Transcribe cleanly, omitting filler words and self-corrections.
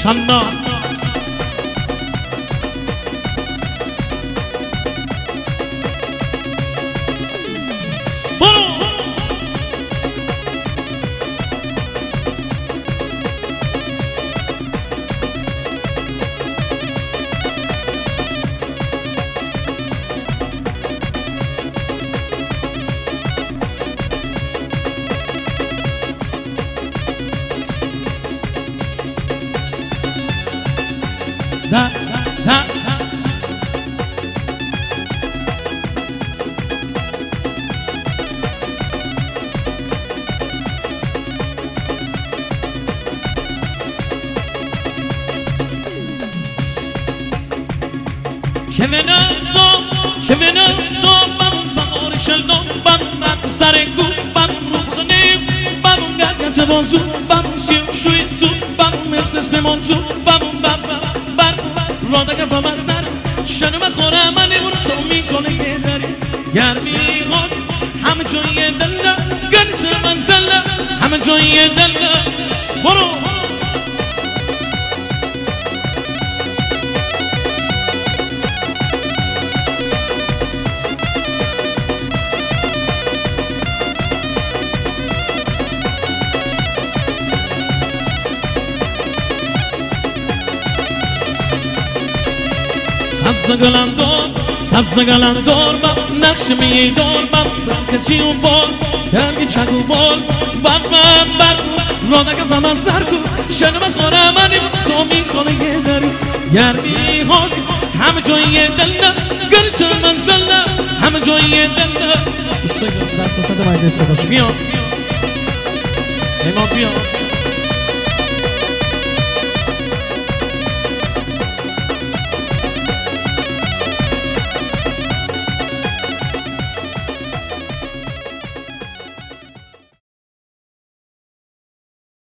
سنا That's چه بم بار شلدم بم سر کو بم روخنی بم گرگت بازو بم شوی سو بم مثل منزو بم رادگه با سر شنو بخوره من اون تو میکنه که داری گرمی خود همه جای دل گرچه منزل همه جای دل برو سبز گلندار بم نقش میدار بم کچی و بال درگی چگو بال بر رادگه و من سر کن شنو بخوره منی تو میکنه یه داری گرمی ها همه جای دل گرچه منزل همه جای دل دوستای دست بسنده باید استداش بیا ایمان بیا